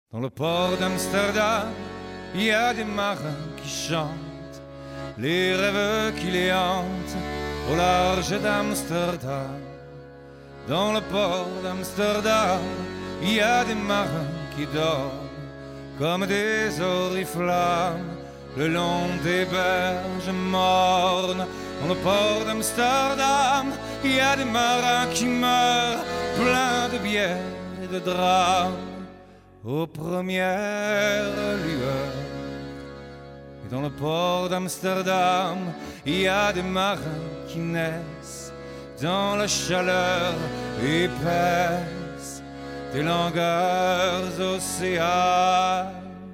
Dans le port d'Amsterdam, il y a des marins qui chantent les rêves qui les hantent au large d'Amsterdam. Dans le port d'Amsterdam, il y a des marins qui dorment comme des oriflammes le long des berges mornes. Dans le port d'Amsterdam, il y a des marins qui meurent pleins de bière et de drames aux premières lueurs. Et dans le port d'Amsterdam, il y a des marins qui naissent dans la chaleur épaisse des longueurs océanes.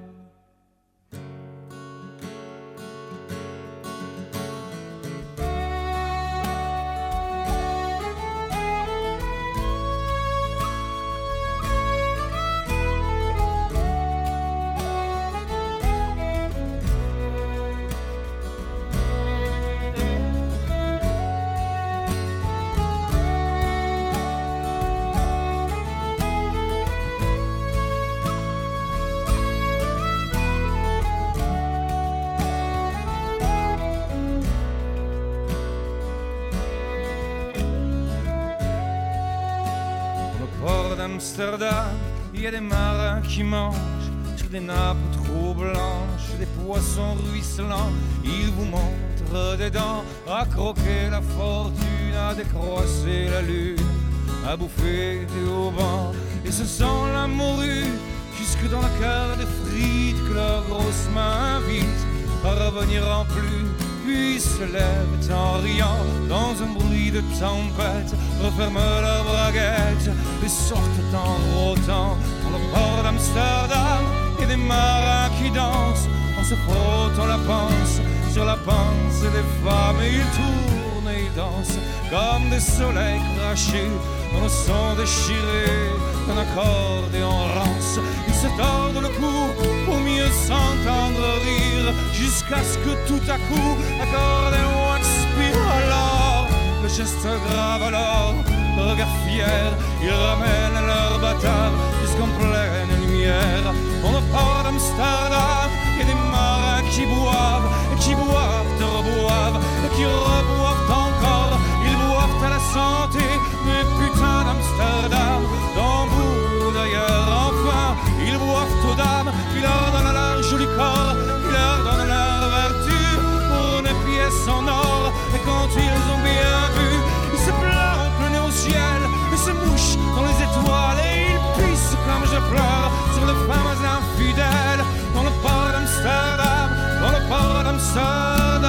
Amsterdam, il y a des marins qui mangent sur des nappes trop blanches, des poissons ruisselants. Ils vous montrent des dents à croquer la fortune, à décroisser la lune, à bouffer des haubans. Et ce sont la morue jusque dans le cœur des frites que leurs grosses mains invitent à revenir en plus. Puis se lèvent en riant dans un bruit de tempête, referment leurs braguettes et sortent en rôtant. Dans le port d'Amsterdam, il y a des marins qui dansent en se frottant la panse sur la panse des femmes. Et ils tournent et ils dansent comme des soleils crachés dans le son déchiré d'un accordéon rance. Ils se tordent le cou pour mieux s'entendre rire, jusqu'à ce que tout à coup l'accordéon expire. Alors le geste grave, alors le regard fier, ils ramènent leur bâtard jusqu'en pleine lumière. Dans le port d'Amsterdam, il y a des marins qui boivent et qui boivent, te reboivent et qui reboivent encore. Ils boivent à la santé, mais putain d'Amsterdam, dans vous d'ailleurs. Enfin, ils boivent aux dames, ils leur donnent leur joli corps, ils leur donnent leur vertu pour une pièce en or. Et quand ils ont bien vu, ils se plantent le nez au ciel et se mouchent dans les étoiles. Et ils pissent comme je pleure sur les femmes infidèles. Dans le port d'Amsterdam, dans le port d'Amsterdam,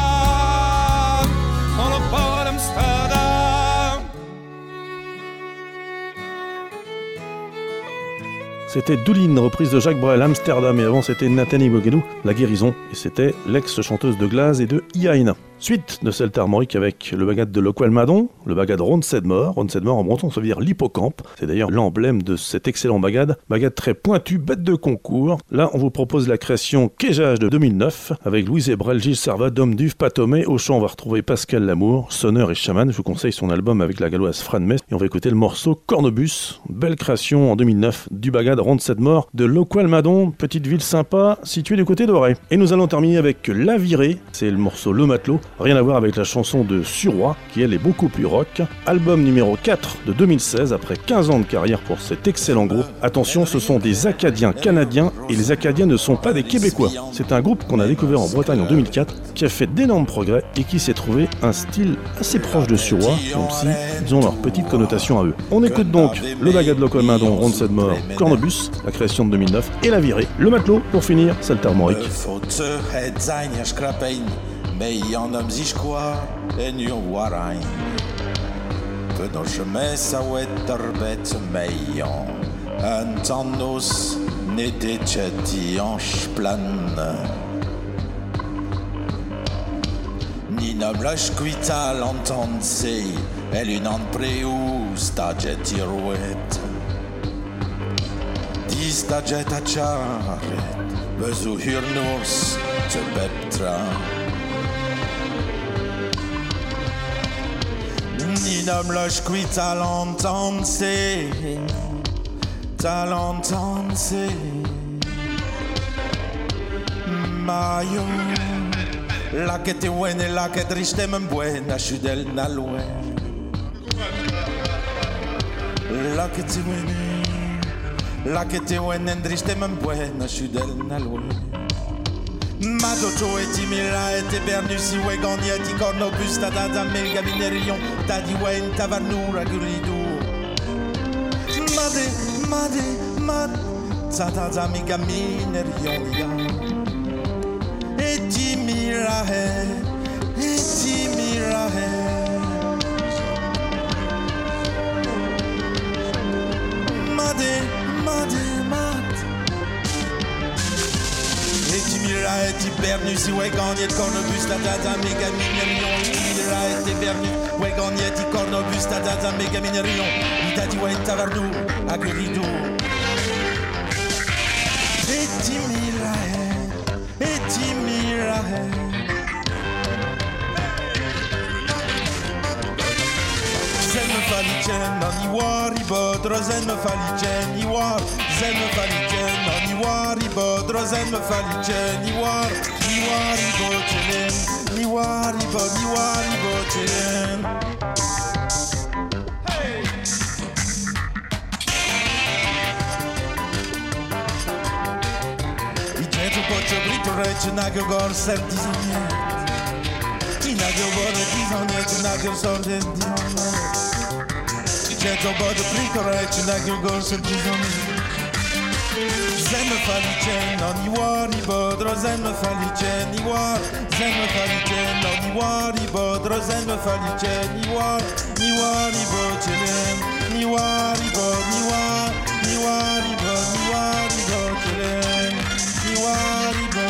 dans le port d'Amsterdam. C'était Doulin, reprise de Jacques Brel, Amsterdam, et avant c'était Nathalie Boguedou, La Guérison, et c'était l'ex-chanteuse de Glaze et de Iain. Suite de Celtes Armorique avec le bagad de Loqualmadon, le bagad Ronde Sedmore. Ronde Sedmore en breton, ça veut dire l'hippocampe. C'est d'ailleurs l'emblème de cet excellent bagad. Bagad très pointu, bête de concours. Là, on vous propose la création Quéjage de 2009 avec Louise Ebrel, Gilles Servat, Dom Duve, Patomé. Au chant, on va retrouver Pascal Lamour, sonneur et chaman. Je vous conseille son album avec la galloise Fran Mess. Et on va écouter le morceau Cornebus. Belle création en 2009 du bagad Ronde Sedmore de Loqualmadon, petite ville sympa située du côté d'Auray. Et nous allons terminer avec La Virée. C'est le morceau Le Matelot. Rien à voir avec la chanson de Suroy, qui elle est beaucoup plus rock. Album numéro 4 de 2016, après 15 ans de carrière pour cet excellent groupe. Attention, ce sont des Acadiens canadiens, et les Acadiens ne sont pas des Québécois. C'est un groupe qu'on a découvert en Bretagne en 2004, qui a fait d'énormes progrès, et qui s'est trouvé un style assez proche de Suroy, même si ils ont leur petite connotation à eux. On écoute donc le bagad de Loqualmadon, Ronde Sedmore, Cornebus, la création de 2009, et La Virée. Le Matelot, pour finir, Celtes Armorique. Meian am sich qua en jo warain Pedon chemin sa wet arbet meian Un tannos ne deceti en plan Ni nam la squita l'entendse El une an preu staget irouet Di staget a charet Bezu hurnos te beptra Ni nom loge quit à l'entendre talentanze Maio la che te buena la che triste men buena Shudel na lue la che te buena triste men buena Shudel na lue Madoto e timira e te bernu si we gagnetti cornobus ta da mega minerion ta di wen tavanura guridu Made ta da mega minerion ya e timira Made et timira et tibernu si ouais gagné cornobus ta da mega minerion timira et tibernu ouais gagné ti cornobus ta da mega minerion ita di ouais tavardu agrido et timira Zen me falicen en iwari bodro zen me falicen iwar zen me falicen en iwari bodro zen me falicen iwari bochelen iwari bochelen Ijetu pocho brito reche nagel gor ser dizoniet Nagel bode dizoniet nagel sorde dizoniet Ijetu bode brito reche nagel gor ser dizoniet Zen me falicen en iwari bodro zen me falicen iwar zen me falicen en iwari bodro zen me falicen iwari bochelen iwari bochelen iwari bo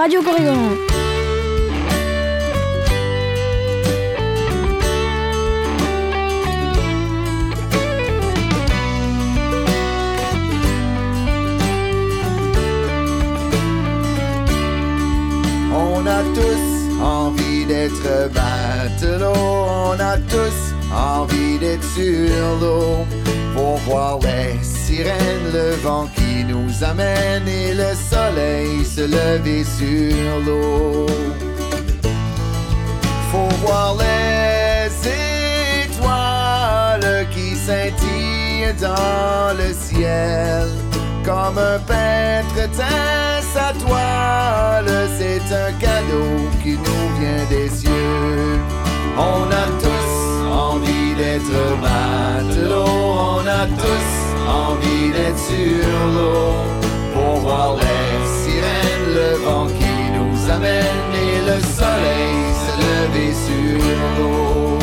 Radio Corrigan. On a tous envie d'être matelot, on a tous envie d'être sur l'eau, pour voir les sirènes, le vent qui nous amène et le soleil se lever sur l'eau. Faut voir les étoiles qui scintillent dans le ciel, comme un peintre teint sa toile, c'est un cadeau qui nous vient des cieux. On a tous envie d'être matelot, on a tous envie d'être sur l'eau, pour voir les sirènes, le vent qui nous amène et le soleil se lever sur l'eau.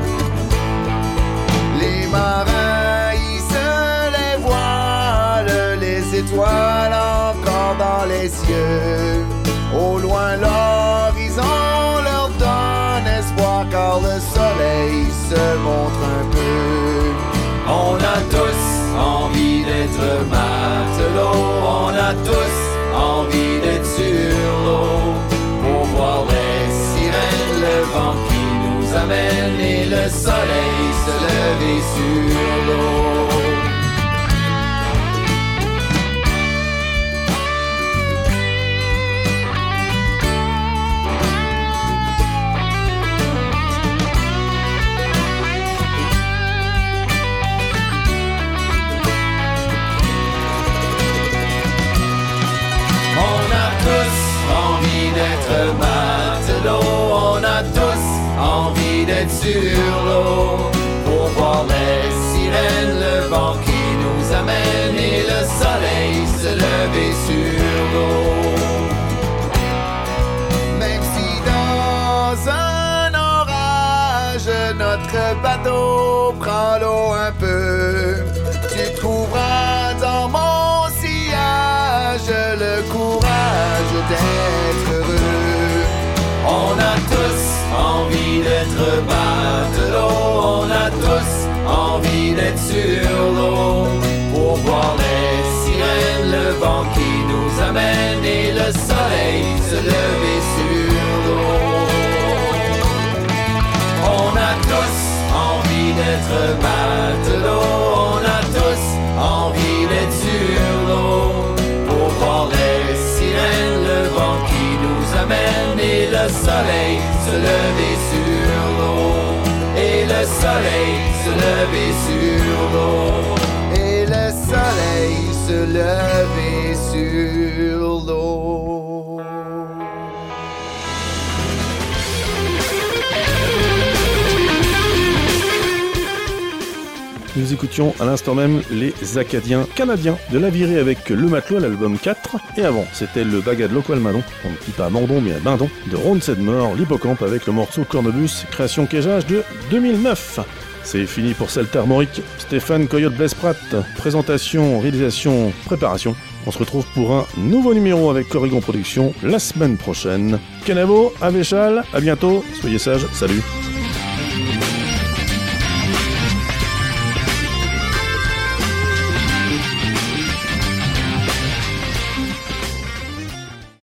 Les marins hissent les voiles, les étoiles encore dans les cieux. Au loin l'horizon leur donne espoir, car le soleil se montre un peu. On a tous envie d'être matelot, on a tous envie d'être sur l'eau, pour voir les sirènes, le vent qui nous amène et le soleil se lever sur l'eau. D'être matelot, on a tous envie d'être sur l'eau, pour voir les sirènes, le vent qui nous amène et le soleil se lever sur l'eau. Même si dans un orage notre bateau prend l'eau un peu, tu trouveras dans mon sillage le courage d'être heureux. On a tous envie d'être matelot, on a tous envie d'être sur l'eau, pour voir les sirènes, le vent qui nous amène et le soleil se lever sur l'eau. On a tous envie d'être matelot, on a tous envie d'être sur l'eau, pour voir les sirènes, le vent qui nous amène et le soleil se lever sur l'eau, et le soleil se lever sur l'eau, et le soleil se lever sur l'eau. Nous écoutions à l'instant même les Acadiens canadiens de la virée avec Le Matelot, l'album 4. Et avant, c'était le Bagad Loqual Madon, on ne dit pas Mandon mais Bindon, de Ron Sedmore, l'Hippocampe avec le morceau Cornebus, création Kéjage de 2009. C'est fini pour Celta Armorique. Stéphane Coyote Blesprat, présentation, réalisation, préparation. On se retrouve pour un nouveau numéro avec Corrigan Productions la semaine prochaine. Kenavo, Avéchal, à bientôt, soyez sages, salut.